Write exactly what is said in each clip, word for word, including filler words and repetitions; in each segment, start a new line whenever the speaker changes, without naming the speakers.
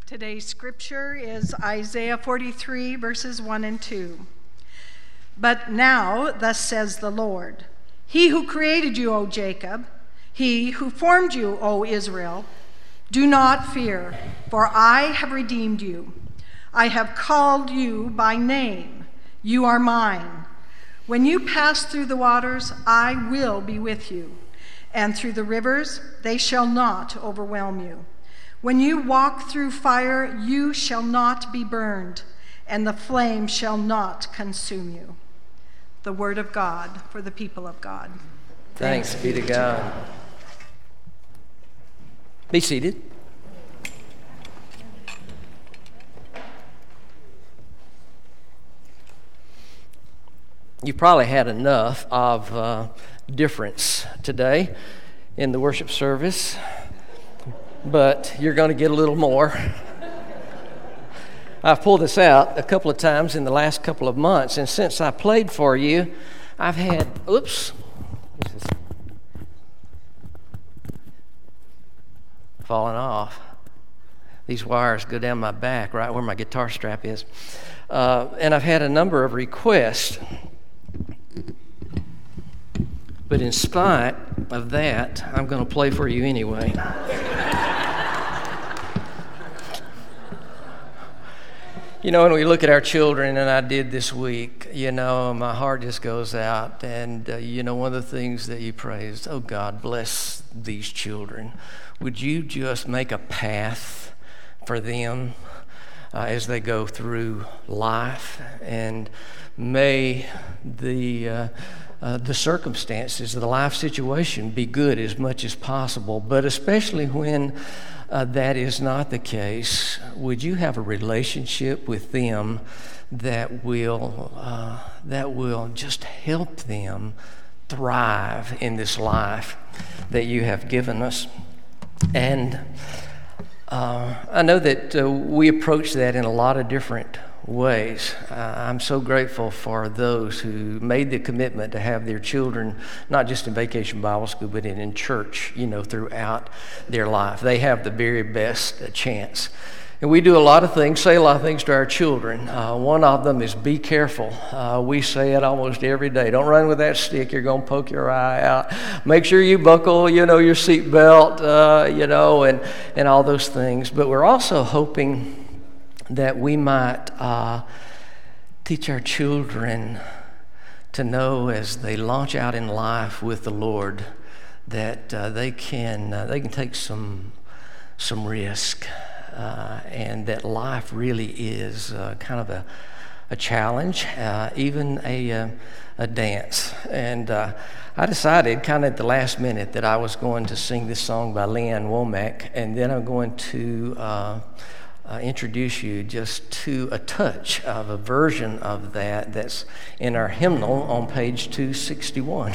Today's scripture is Isaiah forty-three, verses one and two. But now, thus says the Lord, He who created you, O Jacob, He who formed you, O Israel, do not fear, for I have redeemed you. I have called you by name. You are mine. When you pass through the waters, I will be with you, and through the rivers, they shall not overwhelm you. When you walk through fire, you shall not be burned, and the flame shall not consume you. The word of God for the people of God.
Thanks be to God. Be seated. You probably had enough of uh, difference today in the worship service, but you're going to get a little more. I've pulled this out a couple of times in the last couple of months, and since I played for you, I've had, oops, this is falling off. These wires go down my back, right where my guitar strap is. Uh, and I've had a number of requests. But in spite of that, I'm going to play for you anyway. You know, when we look at our children, and I did this week, you know, my heart just goes out. And, uh, you know, one of the things that you praised, oh, God, bless these children. Would you just make a path for them uh, as they go through life? And may the... Uh, Uh, the circumstances of the life situation be good as much as possible, but especially when uh, that is not the case, would you have a relationship with them that will uh, that will just help them thrive in this life that you have given us? And uh, I know that uh, we approach that in a lot of different ways. Uh, I'm so grateful for those who made the commitment to have their children, not just in Vacation Bible School, but in, in church, you know, throughout their life. They have the very best uh, chance. And we do a lot of things, say a lot of things to our children. Uh, one of them is be careful. Uh, we say it almost every day. Don't run with that stick. You're going to poke your eye out. Make sure you buckle, you know, your seatbelt, uh, you know, and, and all those things. But we're also hoping that we might uh, teach our children to know as they launch out in life with the Lord that uh, they can uh, they can take some some risk, uh, and that life really is uh, kind of a a challenge, uh, even a uh, a dance. And uh, I decided kind of at the last minute that I was going to sing this song by Leanne Womack, and then I'm going to Uh, Uh, introduce you just to a touch of a version of that that's in our hymnal on page two sixty-one.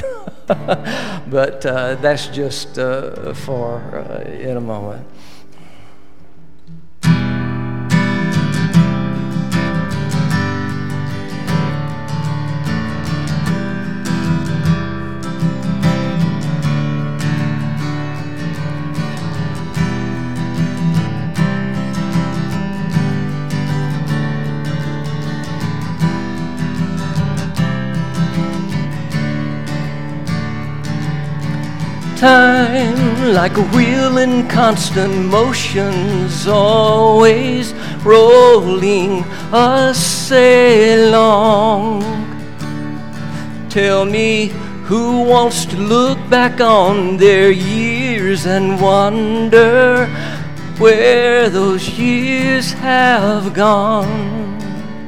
But uh, that's just uh, for uh, in a moment. Time like a wheel in constant motion's always rolling us along. Tell me who wants to look back on their years and wonder where those years have gone.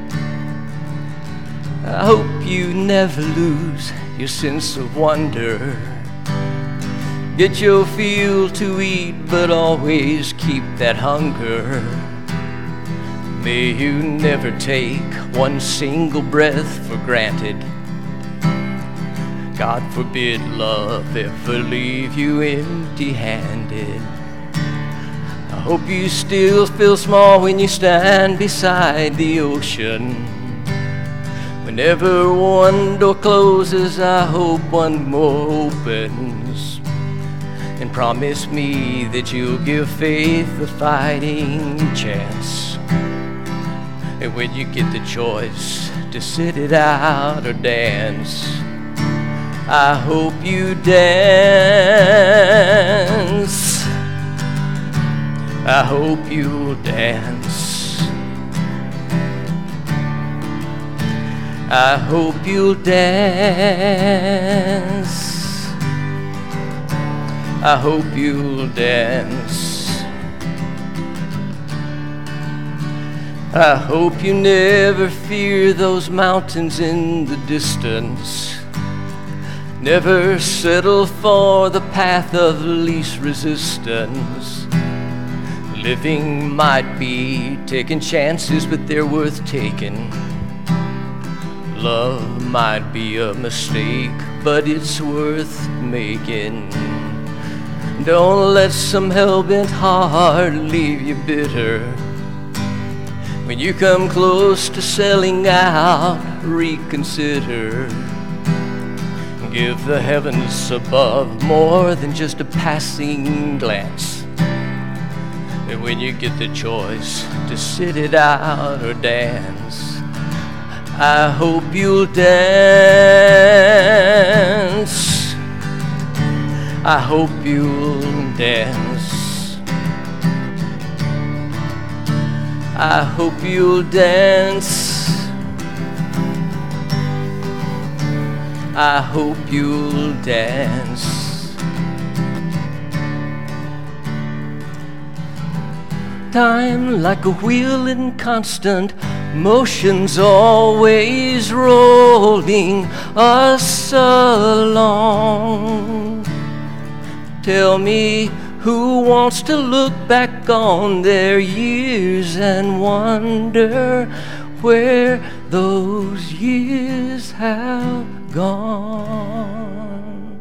I hope you never lose your sense of wonder. Get your fill to eat, but always keep that hunger. May you never take one single breath for granted. God forbid love ever leave you empty-handed. I hope you still feel small when you stand beside the ocean. Whenever one door closes, I hope one more opens. And promise me that you'll give faith a fighting chance. And when you get the choice to sit it out or dance, I hope you dance. I hope you'll dance. I hope you'll dance. I hope you'll dance. I hope you never fear those mountains in the distance. Never settle for the path of least resistance. Living might be taking chances, but they're worth taking. Love might be a mistake, but it's worth making. Don't let some hell-bent heart leave you bitter. When you come close to selling out, reconsider. Give the heavens above more than just a passing glance. And when you get the choice to sit it out or dance, I hope you'll dance. I hope you'll dance. I hope you'll dance. I hope you'll dance. Time like a wheel in constant motion's always rolling us along. Tell me, who wants to look back on their years and wonder where those years have gone?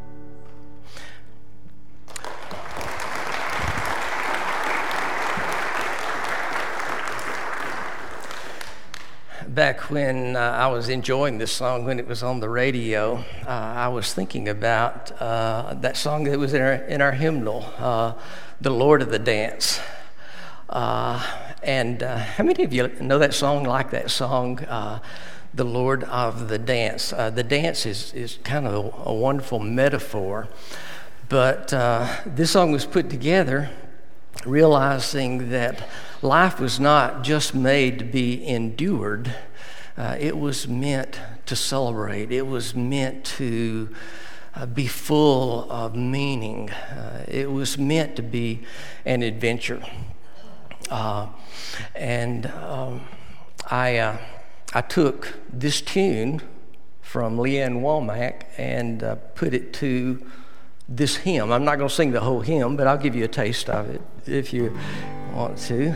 Back when uh, I was enjoying this song when it was on the radio, uh, I was thinking about uh, that song that was in our, in our hymnal, uh, The Lord of the Dance. Uh, and uh, how many of you know that song, like that song, uh, The Lord of the Dance? Uh, the dance is, is kind of a, a wonderful metaphor, but uh, this song was put together realizing that life was not just made to be endured, uh, it was meant to celebrate. It was meant to uh, be full of meaning. Uh, it was meant to be an adventure. Uh, and um, I, uh, I took this tune from Leanne Womack and uh, put it to this hymn. I'm not going to sing the whole hymn, but I'll give you a taste of it if you want to.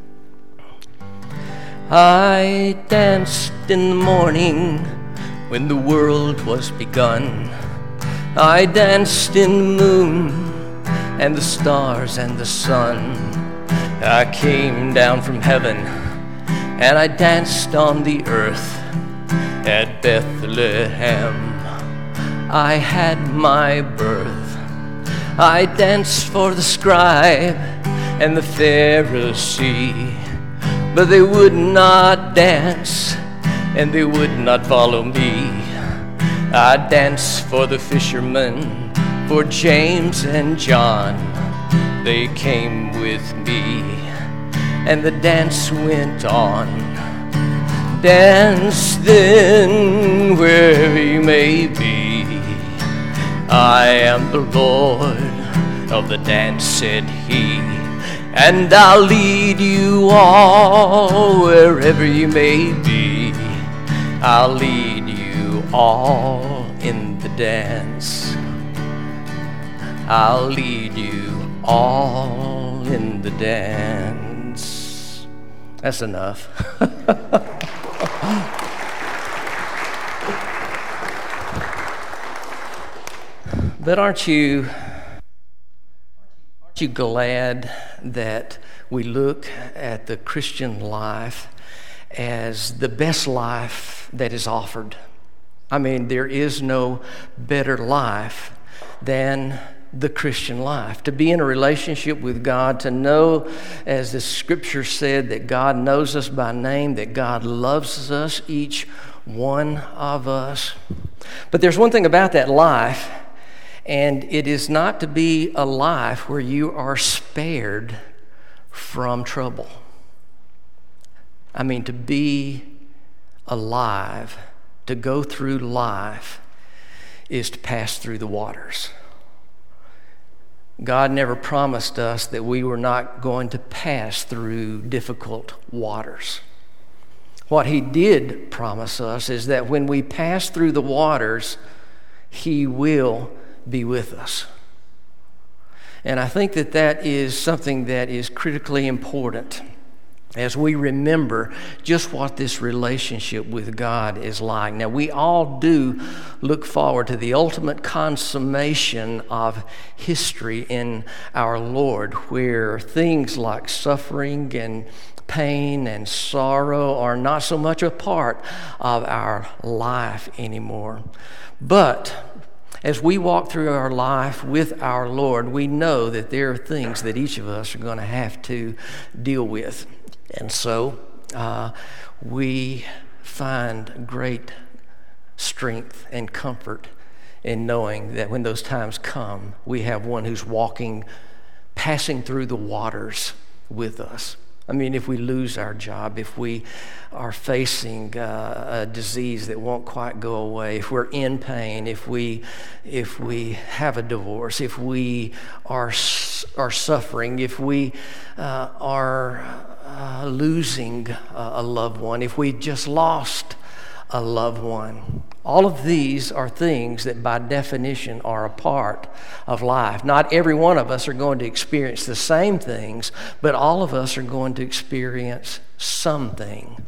I danced in the morning when the world was begun. I danced in the moon and the stars and the sun. I came down from heaven and I danced on the earth at Bethlehem. I had my birth. I danced for the scribe and the Pharisee, but they would not dance and they would not follow me. I danced for the fishermen, for James and John. They came with me and the dance went on. Dance then where you may be. I am the Lord of the dance, said he, and I'll lead you all wherever you may be. I'll lead you all in the dance. I'll lead you all in the dance. That's enough. But aren't you, aren't you glad that we look at the Christian life as the best life that is offered? I mean, there is no better life than the Christian life, to be in a relationship with God, to know, as the scripture said, that God knows us by name, that God loves us, each one of us. But there's one thing about that life, and it is not to be a life where you are spared from trouble. I mean, to be alive, to go through life, is to pass through the waters. God never promised us that we were not going to pass through difficult waters. What He did promise us is that when we pass through the waters, He will be with us. And I think that that is something that is critically important as we remember just what this relationship with God is like. Now, we all do look forward to the ultimate consummation of history in our Lord, where things like suffering and pain and sorrow are not so much a part of our life anymore. But as we walk through our life with our Lord, we know that there are things that each of us are going to have to deal with. And so uh, we find great strength and comfort in knowing that when those times come, we have one who's walking, passing through the waters with us. I mean, if we lose our job, if we are facing uh, a disease that won't quite go away, if we're in pain, if we if we have a divorce, if we are are suffering, if we uh, are uh, losing a loved one, if we just lost a loved one. All of these are things that by definition are a part of life. Not every one of us are going to experience the same things, but all of us are going to experience something.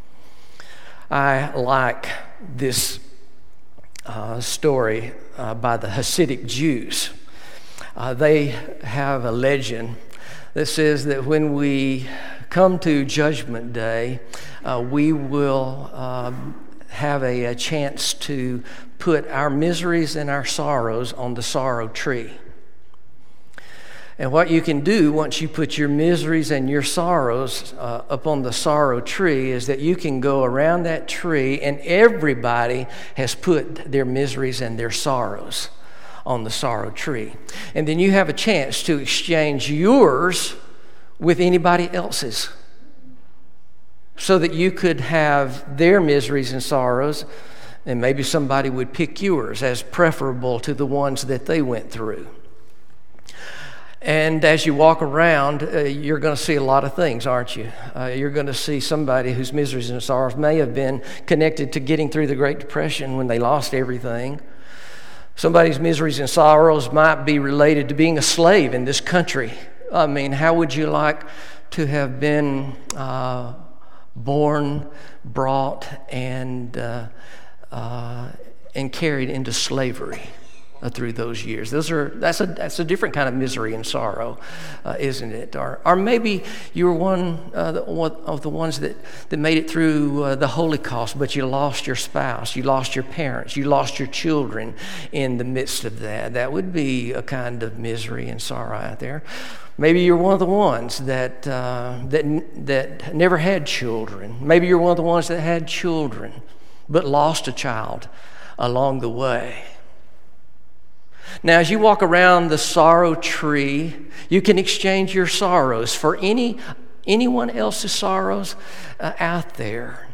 I like this uh, story uh, by the Hasidic Jews. Uh, they have a legend that says that when we come to Judgment Day, uh, we will uh, have a, a chance to put our miseries and our sorrows on the sorrow tree. And what you can do once you put your miseries and your sorrows uh, up on the sorrow tree is that you can go around that tree, and everybody has put their miseries and their sorrows on the sorrow tree. And then you have a chance to exchange yours with anybody else's, so that you could have their miseries and sorrows, and maybe somebody would pick yours as preferable to the ones that they went through. And as you walk around, uh, you're going to see a lot of things, aren't you? Uh, you're going to see somebody whose miseries and sorrows may have been connected to getting through the Great Depression when they lost everything. Somebody's miseries and sorrows might be related to being a slave in this country. I mean, how would you like to have been uh, born, brought, and uh, uh, and carried into slavery uh, through those years? Those are that's a that's a different kind of misery and sorrow, uh, isn't it? Or or maybe you were one, uh, the, one of the ones that, that made it through uh, the Holocaust, but you lost your spouse, you lost your parents, you lost your children in the midst of that. That would be a kind of misery and sorrow out there. Maybe you're one of the ones that uh, that that never had children. Maybe you're one of the ones that had children but lost a child along the way. Now, as you walk around the sorrow tree, you can exchange your sorrows for any anyone else's sorrows uh, out there.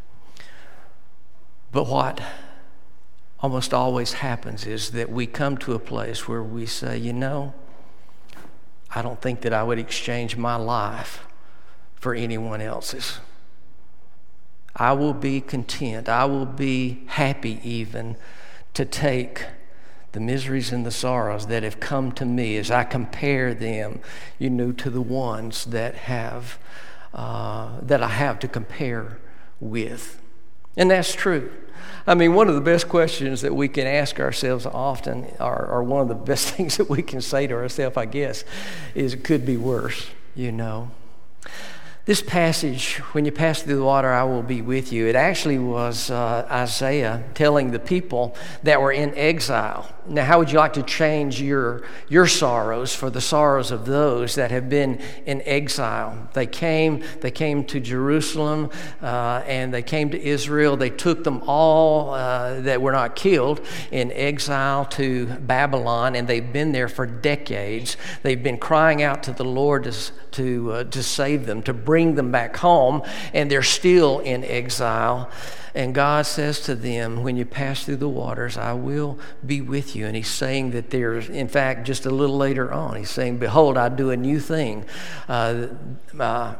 But what almost always happens is that we come to a place where we say, you know, I don't think that I would exchange my life for anyone else's. I will be content. I will be happy even to take the miseries and the sorrows that have come to me as I compare them, you know, to the ones that have uh, that I have to compare with. And that's true. I mean, one of the best questions that we can ask ourselves often, or, or one of the best things that we can say to ourselves, I guess, is it could be worse, you know. This passage, when you pass through the water, I will be with you. It actually was uh, Isaiah telling the people that were in exile. Now, how would you like to change your, your sorrows for the sorrows of those that have been in exile? They came, they came to Jerusalem, uh, and they came to Israel. They took them all uh, that were not killed in exile to Babylon, and they've been there for decades. They've been crying out to the Lord to, to, uh, to save them, to bring them back home, and they're still in exile. And God says to them, when you pass through the waters, I will be with you. And he's saying that there's, in fact, just a little later on, he's saying, behold, I do a new thing. Uh, uh,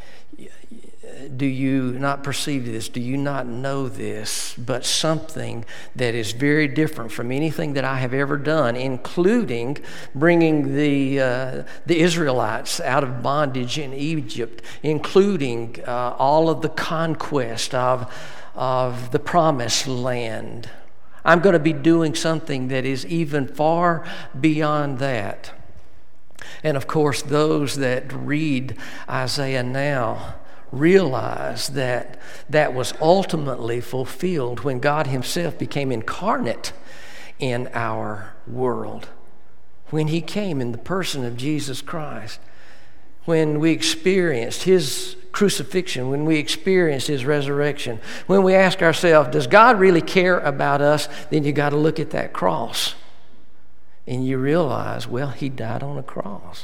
do you not perceive this? Do you not know this? But something that is very different from anything that I have ever done, including bringing the uh, the Israelites out of bondage in Egypt, including uh, all of the conquest of of the promised land. I'm going to be doing something that is even far beyond that. And of course, those that read Isaiah now realize that that was ultimately fulfilled when God himself became incarnate in our world. When he came in the person of Jesus Christ. When we experienced his crucifixion, when we experienced his resurrection, when we ask ourselves, does God really care about us? Then you got to look at that cross. And you realize, well, he died on a cross.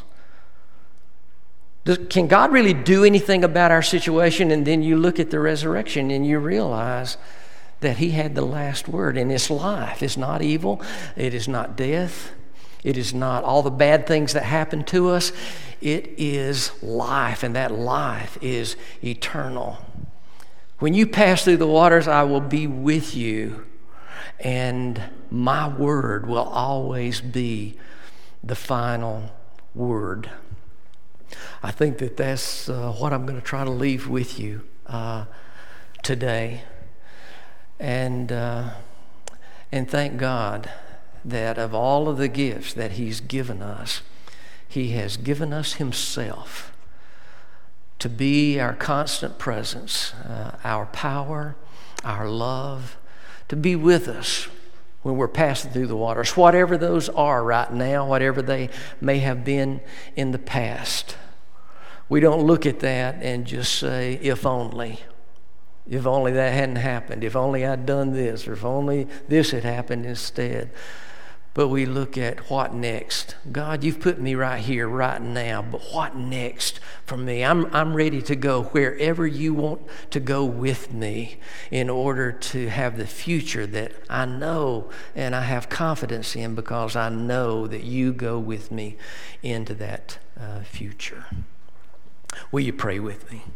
Does, can God really do anything about our situation? And then you look at the resurrection and you realize that he had the last word in his life. It's not evil. It is not death. It is not all the bad things that happen to us. It is life, and that life is eternal. When you pass through the waters, I will be with you, and my word will always be the final word. I think that that's uh, what I'm going to try to leave with you uh, today. And, uh, and thank God that of all of the gifts that he's given us, he has given us himself to be our constant presence, uh, our power, our love, to be with us when we're passing through the waters, whatever those are right now, whatever they may have been in the past. We don't look at that and just say, if only. If only that hadn't happened. If only I'd done this. Or if only this had happened instead. But we look at what next. God, you've put me right here, right now, but what next for me? I'm, I'm ready to go wherever you want to go with me in order to have the future that I know and I have confidence in, because I know that you go with me into that uh, future. Will you pray with me?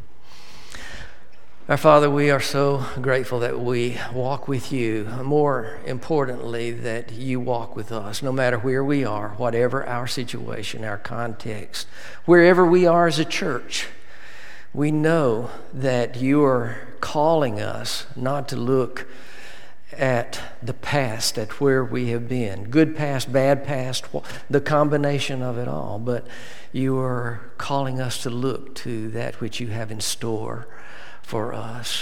Our Father, we are so grateful that we walk with you. More importantly, that you walk with us, no matter where we are, whatever our situation, our context, wherever we are as a church. We know that you are calling us not to look at the past, at where we have been, good past, bad past, the combination of it all, but you are calling us to look to that which you have in store for us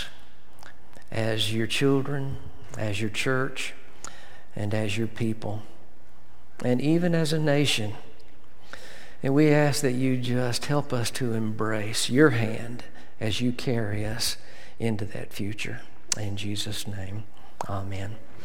as your children, as your church, and as your people, and even as a nation. And we ask that you just help us to embrace your hand as you carry us into that future. In Jesus' name, amen.